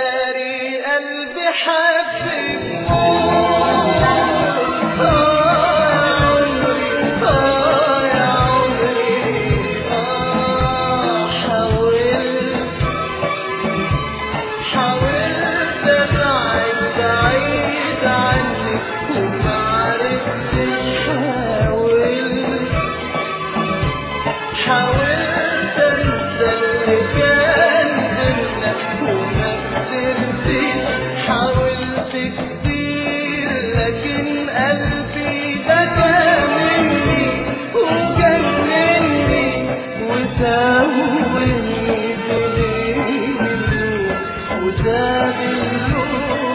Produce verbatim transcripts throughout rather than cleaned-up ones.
أتاري قلبي حبك موت. آه يا عمري آه حاولت حاولت أبعد بعيد عنك ومعرفتش. حاولت حاولت أنسى اللي كان بينا وما قدرتش. حاولت كتير لكن قلبي بكى مني وجنني وتوهني بليل وساب اللون.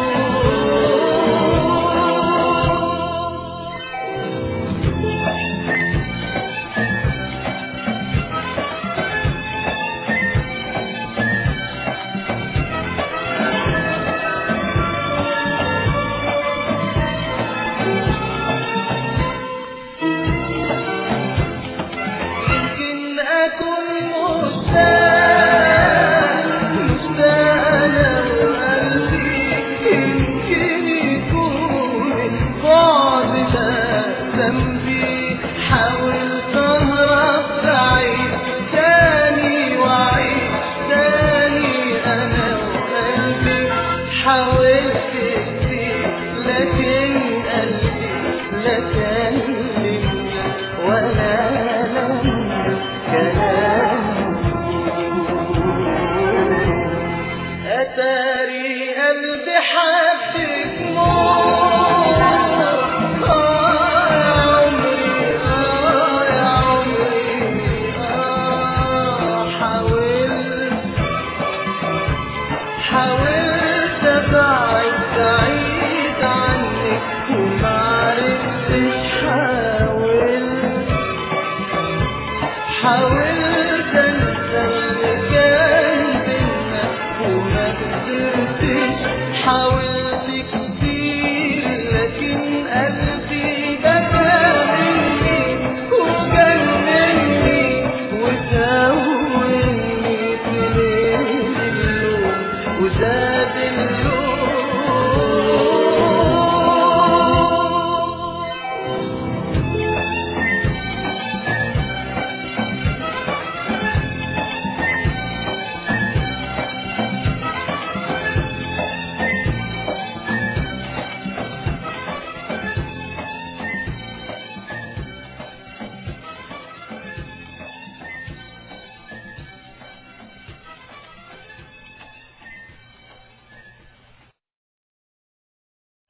أكون مشتاق مشتاق أنا وقلبي. يمكن يكون البعد ده ذنبي. حاولت أهرب بعيد تاني وأعيد تاني أنا وقلبي. حاولت كتير لكن قلبي لا كلمني ولا أتاري قلبي حبك موت. آه يا عمري آه يا عمري آه حاولت حاولت أبعد بعيد عنك ومعرفتش. حاولت حاولت أنسى اللي كان بينا وما قدرتش. حاولت